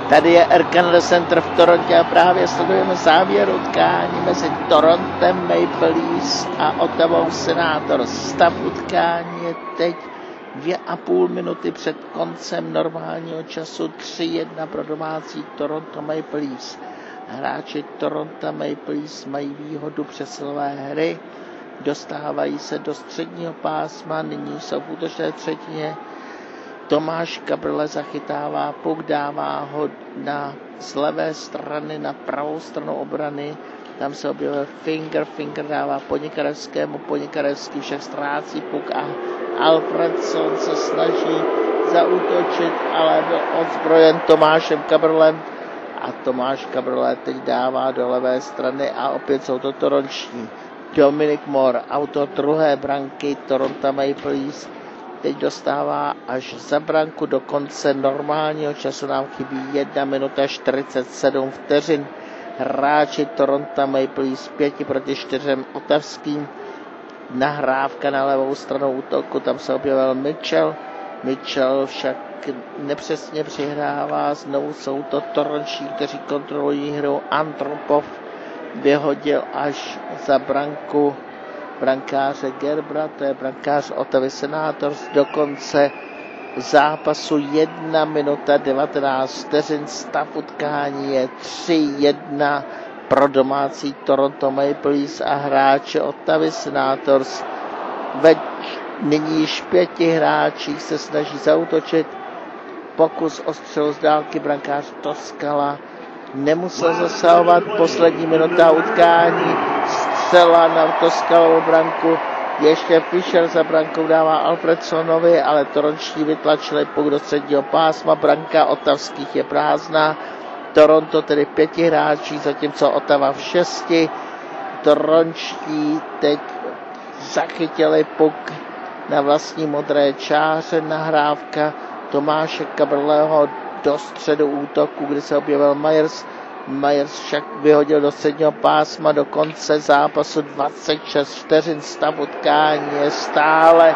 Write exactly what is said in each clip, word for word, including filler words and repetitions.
Tady je Air Canada Center v Torontě a právě sledujeme závěr utkání mezi Torontem Maple Leafs a Ottawou Senators. Stav utkání je teď dvě a půl minuty před koncem normálního času, tři jedna pro domácí Toronto Maple Leafs. Hráči Toronto Maple Leafs mají výhodu přesilové hry, dostávají se do středního pásma, nyní jsou v útočné třetině. Tomáš Kabrle zachytává puk, dává ho na, z levé strany na pravou stranu obrany. Tam se objevil Finger, Finger dává Ponikarevskému, Ponikarevský však ztrácí puk a Alfredson se snaží zaútočit, ale byl odzbrojen Tomášem Kabrlem a Tomáš Kabrle teď dává do levé strany a opět jsou to toronční. Dominic Moore, autor druhé branky Toronto Maple Leafs, teď dostává až za branku, do konce normálního času nám chybí jedna minuta čtyřicet sedm vteřin. Hráči Toronto Maple Leafs pěti proti čtyřem Ottawským. Nahrávka na levou stranu útoku, tam se objevil Mitchell. Mitchell však nepřesně přihrává, znovu jsou to torončí, kteří kontrolují hru. Antropov vyhodil až za branku brankáře Gerbra, to je brankář Ottawy Senators. Do konce zápasu jedna minuta devatenáct vteřin, stav utkání je tři jedna pro domácí Toronto Maple Leafs a hráče Ottawy Senators. Ve nyní již pěti hráčích se snaží zaútočit. Pokus o střelu z dálky, brankář Toskala nemusel zasahovat, poslední minuta utkání, střela na Toskalovou branku, ještě Fischer za brankou dává Alfredsonovi, ale torončtí vytlačili puk do středního pásma, branka Ottawských je prázdná. Toronto tedy pěti hráčí, zatímco Ottawa v šesti. Torončtí teď zachytili puk na vlastní modré čáře, nahrávka Tomáše Kabrleho do středu útoku, kdy se objevil Myers. Myers však vyhodil do středního pásma, do konce zápasu dvacet šest vteřin, stav utkání je stále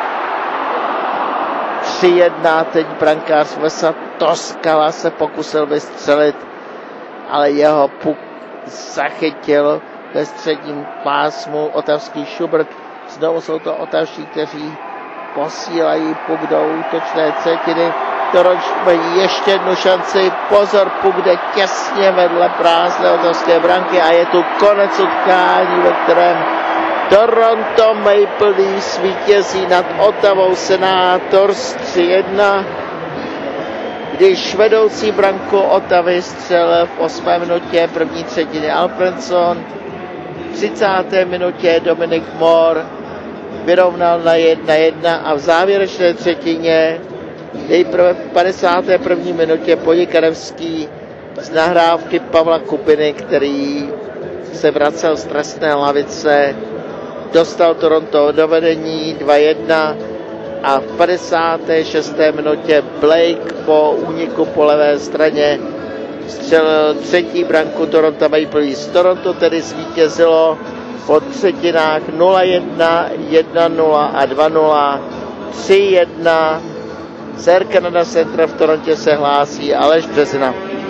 tři jedna, teď brankář Vesa Toskala se pokusil vystřelit, ale jeho puk zachytil ve středním pásmu Ottawský Schubert. Znovu jsou to Ottawští, kteří posílají puk do útočné třetiny. Torončí mají ještě jednu šanci, pozor, puk jde těsně vedle prázdné Ottawské branky a je tu konec utkání, ve kterém Toronto Maple Leafs vítězí nad Ottawou Senators tři jedna, když vedoucí branku Ottawy střelil v osmé minutě první třetiny Alfredson, v třicáté minutě Dominic Moore vyrovnal na jedna jedna a v závěrečné třetině nejprve v padesáté první minutě Ponikarevský z nahrávky Pavla Kupiny, který se vracel z trestné lavice, dostal Toronto do vedení dva jedna a v padesáté šesté minutě Blake po úniku po levé straně střelil třetí branku Toronto Maple Leafs. Toronto tedy zvítězilo po třetinách nula jedna, jedna nula a dva nula, tři jedna. Z Air Canada Center v Torontě se hlásí Aleš Březina.